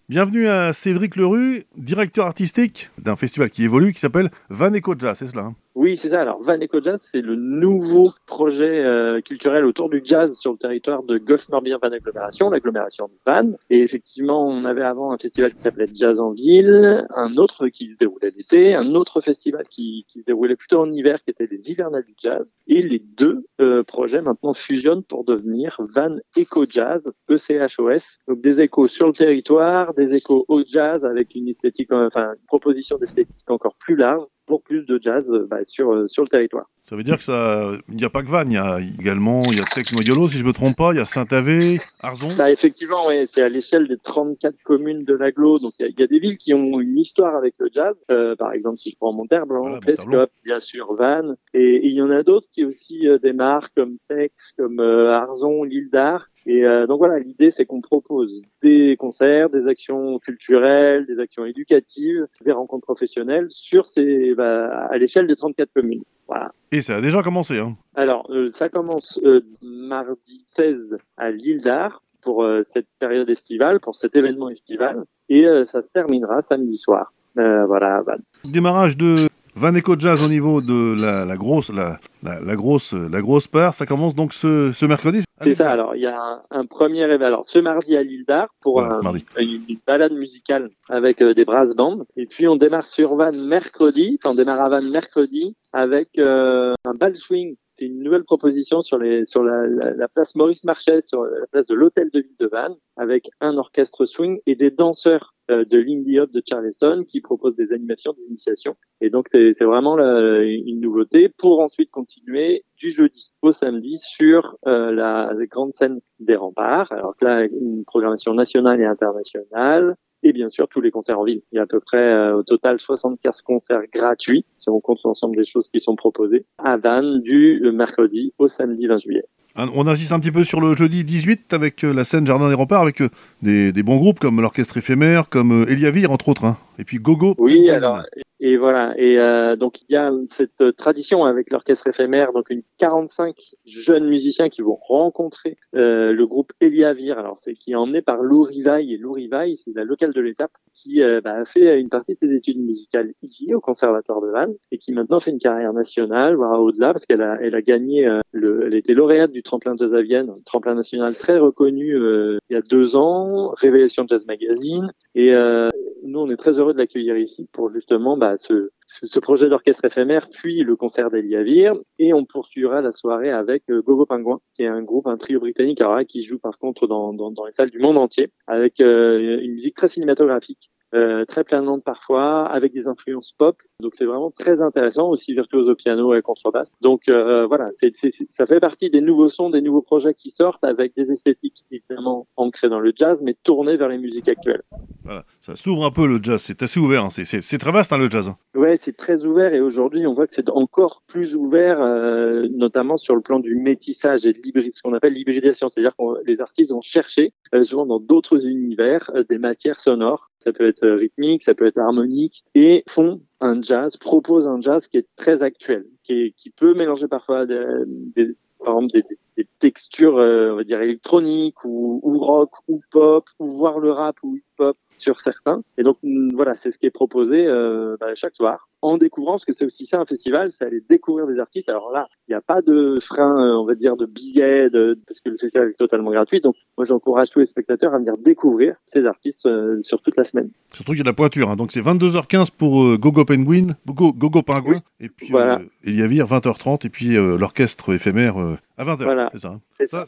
Bienvenue à Cédric Lerue, directeur artistique d'un festival qui évolue, qui s'appelle Van Eco Jazz, c'est cela, hein? Oui, c'est ça. Alors, Van Eco Jazz, c'est le nouveau projet culturel autour du jazz sur le territoire de Goff-Morbihan Van l'agglomération de Vannes. Et effectivement, on avait avant un festival qui s'appelait Jazz en Ville, un autre qui se déroulait l'été, un autre festival qui se déroulait plutôt en hiver, qui était les Hivernales du Jazz. Et les deux projets maintenant fusionnent pour devenir Van Eco Jazz, ECHOS. Donc des échos sur le territoire, des échos au jazz avec une esthétique, une proposition d'esthétique encore plus large pour plus de jazz sur le territoire. Ça veut dire que il n'y a pas que Vannes, il y a Tecno-Yolo, si je ne me trompe pas, il y a Saint-Avé, Arzon. Effectivement, ouais, c'est à l'échelle des 34 communes de l'agglo. Donc il y a des villes qui ont une histoire avec le jazz. Par exemple, si je prends Monterblanc, Prescott, bien sûr Vannes. Et il y en a d'autres qui aussi démarrent comme Tex, comme Arzon, l'Île d'Ar. Et donc voilà, l'idée c'est qu'on propose des concerts, des actions culturelles, des actions éducatives, des rencontres professionnelles sur à l'échelle des 34 communes. Voilà. Et ça a déjà commencé, hein. Alors, ça commence mardi 16 à l'Île d'Ar pour cette période estivale, pour cet événement estival, et ça se terminera samedi soir. Voilà. Démarrage de Van Eco Jazz au niveau de la grosse part, ça commence donc ce mercredi. C'est ça. Alors, il y a un premier événement. Alors, ce mardi à l'Île d'Ar pour une balade musicale avec des brass bands. Et puis, on démarre sur Vannes mercredi. On démarre à Vannes mercredi avec un bal swing. C'est une nouvelle proposition sur la place Maurice Marchais, sur la place de l'Hôtel de Ville de Vannes, avec un orchestre swing et des danseurs de Lindy Hop de Charleston qui proposent des animations, des initiations. Et donc, c'est vraiment une nouveauté pour ensuite continuer du jeudi au samedi sur la grande scène des Remparts. Alors là, une programmation nationale et internationale. Et bien sûr, tous les concerts en ville. Il y a à peu près au total 75 concerts gratuits, si on compte l'ensemble des choses qui sont proposées, à Vannes du mercredi au samedi 20 juillet. On insiste un petit peu sur le jeudi 18 avec la scène Jardin des Remparts, avec des bons groupes comme l'Orchestre Éphémère, comme Eliavir, entre autres, hein. Et puis Gogo. Oui, alors... Et voilà. Et donc il y a cette tradition avec l'orchestre éphémère, donc 45 jeunes musiciens qui vont rencontrer le groupe Eliavir. Alors qui est emmené par Lou Rivaille, et Lou Rivaille, c'est la locale de l'étape qui a fait une partie de ses études musicales ici au Conservatoire de Vannes et qui maintenant fait une carrière nationale, voire au-delà, parce qu'elle a gagné elle était lauréate du tremplin Jazz à Vienne, un tremplin national très reconnu il y a 2 ans, Révélation Jazz Magazine. Et nous, on est très heureux de l'accueillir ici pour justement ce projet d'orchestre éphémère, puis le concert d'Eliavir. Et on poursuivra la soirée avec Gogo Pingouin, qui est un trio britannique qui joue par contre dans les salles du monde entier, avec une musique très cinématographique. Très planante parfois, avec des influences pop. Donc c'est vraiment très intéressant, aussi virtuose au piano et contrebasse. Donc voilà, ça fait partie des nouveaux sons, des nouveaux projets qui sortent avec des esthétiques évidemment ancrées dans le jazz, mais tournées vers les musiques actuelles. Voilà, ça s'ouvre un peu le jazz, c'est assez ouvert, hein. C'est très vaste, hein, le jazz. Ouais, c'est très ouvert et aujourd'hui on voit que c'est encore plus ouvert, notamment sur le plan du métissage et de ce qu'on appelle l'hybridation, c'est-à-dire que les artistes vont chercher souvent dans d'autres univers des matières sonores. Ça peut être rythmique, ça peut être harmonique, et proposent un jazz qui est très actuel, qui peut mélanger parfois par exemple des textures, on va dire électroniques ou rock ou pop, ou voir le rap ou hip-hop sur certains. Et donc voilà, c'est ce qui est proposé chaque soir, en découvrant, parce que c'est aussi ça un festival, c'est aller découvrir des artistes. Alors là, il n'y a pas de frein, on va dire, de billets, parce que le festival est totalement gratuit. Donc moi, j'encourage tous les spectateurs à venir découvrir ces artistes sur toute la semaine. Surtout qu'il y a de la pointure, hein. Donc c'est 22h15 pour Gogo Pingouin, oui. Et puis voilà. Eliavir 20h30, et puis l'orchestre éphémère à 20h. Voilà. C'est ça, hein. C'est ça.